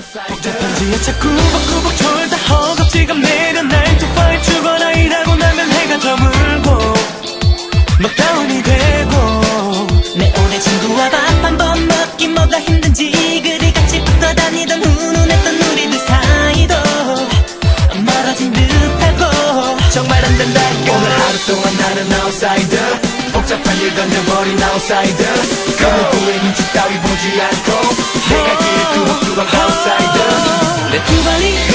복잡한지에 자꾸 꾸벅꾸벅 졸다 허겁지겁 내려 9 to 5 주거나 일하고 나면 해가 저물고 넉다운이 되고 내 오랜 친구와 밥 한 번 먹기 뭐가 힘든지 그리 같이 붙어 다니던 훈훈했던 우리들 사이도 멀어진 듯하고 정말 안 된다 이거 오늘 하루 동안 나는 아웃사이더 복잡한 일 던져버린 아웃사이더 그 누구의 눈치 따위 보지 않고 내가 길을 뚜벅뚜벅 아웃사이더 내 두 발이